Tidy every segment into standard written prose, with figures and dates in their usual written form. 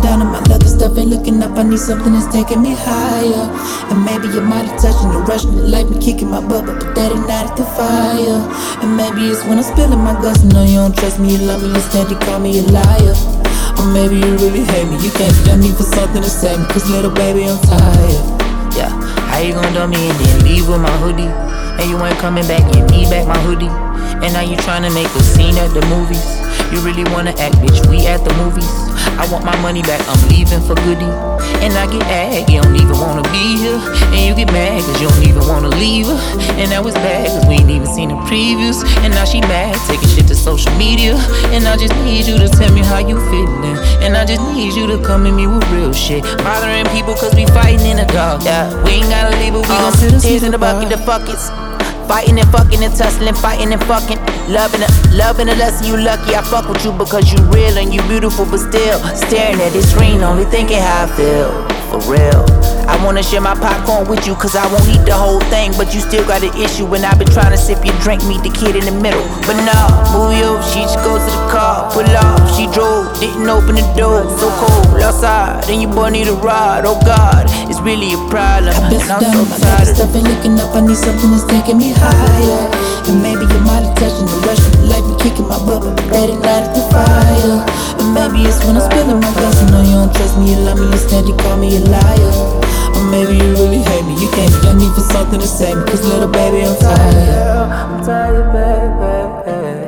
down on my luck and stuff ain't looking up. I need something that's taking me higher. And maybe you might have touching the rushing the life and kicking my butt, but that ain't not the fire. And maybe it's when I'm spilling my guts. No, you don't trust me, you love me, instead you call me a liar. Or maybe you really hate me, you can't judge me for something to save me, cause little baby I'm tired. Yeah, how you gon' dump me and then leave with my hoodie? And you ain't coming back, you need back my hoodie. And now you tryna make a scene at the movies. You really wanna act, bitch, we at the movies. I want my money back, I'm leaving for goodie. And I get ag, you don't even wanna be here. And you get mad, cause you don't even wanna leave her. And that was bad, cause we ain't even seen the previews. And now she mad, taking shit to social media. And I just need you to tell me how you feeling. And I just need you to come at me with real shit. Bothering people cause we fighting in the dark. Yeah, we ain't gotta leave, but we gon' sit tears in the bucket, the fuckets. Fighting and fucking and tussling, fighting and fucking. Loving the lesson, you lucky I fuck with you because you real and you beautiful, but still staring at this screen, only thinking how I feel, for real. I wanna share my popcorn with you cause I won't eat the whole thing, but you still got an issue. And I've been trying to sip your drink, meet the kid in the middle. But nah, move you, she just goes to the car, pull off, she drove, didn't open the door. So cold outside, and you boy need a rod, oh God, it's really a problem. I've been so down on my luck and stuff ain't looking up, I need something that's taking me higher. And maybe you might have touching the rush of life and kicking my butt, but that ain't light the fire. And maybe it's when I'm spilling my guts. You know you don't trust me, you love me, instead you call me a liar. Or maybe you really hate me, you can't judge me for something to save me, cause little baby I'm tired. I'm tired, baby.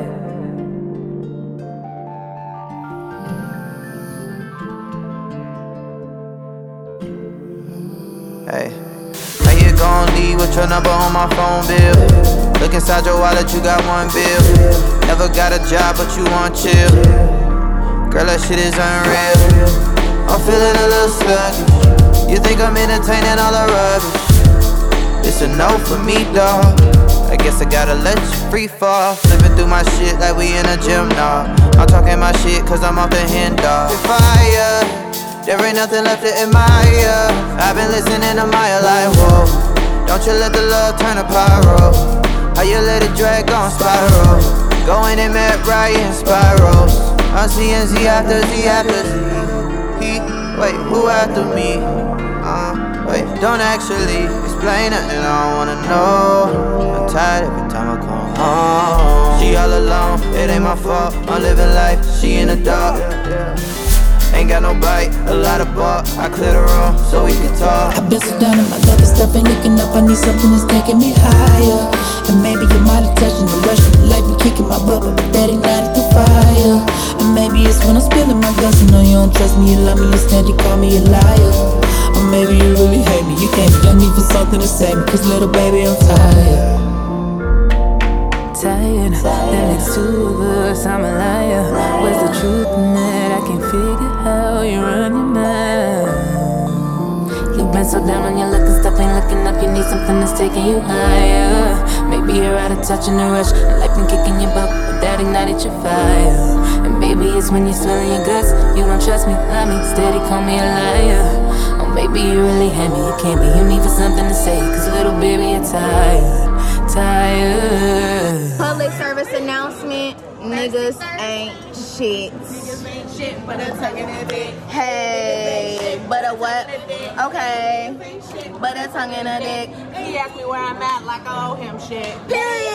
Hey, how you gon' leave with your number on my phone bill? Look inside your wallet, you got one bill. Never got a job, but you want chill. Girl, that shit is unreal. I'm feeling a little sluggish. You think I'm entertaining all the rubbish? It's a no for me, dawg. I guess I gotta let you free fall. Flipping through my shit like we in a gym, nah. I'm talking my shit cause I'm off the hand, dawg. Fire, there ain't nothing left to admire. I've been listening to Maya like, whoa. Don't you let the love turn to pyro. How you let it drag on spiral. Going in mad right in spirals. I'm seeing Z after Z after Z. Wait, who after me? Wait, don't actually explain it, and I don't wanna know. I'm tired every time I come home. She all alone, it ain't my fault. I'm living life, she in the dark. Ain't got no bite, a lot of bark. I clear the room so we can talk. I've been so down on my luck and stuff ain't looking up, I need something that's taking me higher. And maybe you might have touching the rush of life and kicking my butt, but that ain't not the fire. And maybe it's when I'm spilling my guts. You know you don't trust me, you love me, instead you call me a liar. Or maybe you really hate me, you can't judge me for something to save me, cause little baby I'm tired. Tired, then it's two of us, I'm a liar. Where's the truth in that? I can't figure how you run your mind. You've been so down on your luck and stuff ain't looking up. You need something that's taking you higher. Maybe you're out of touch in the rush, and life been kicking your butt, but that ignited your fire. And maybe it's when you're smelling your guts. You don't trust me, lie me, steady call me a liar. Or maybe you really hate me, you can't be. You need for something to say, cause little baby you're tired. Tired. Public service announcement, niggas ain't shit. Niggas ain't shit, but I'm tugging a dick. Hey, but a what? Okay, but a tongue in a dick. He asked me where I'm at like I owe him shit. Period.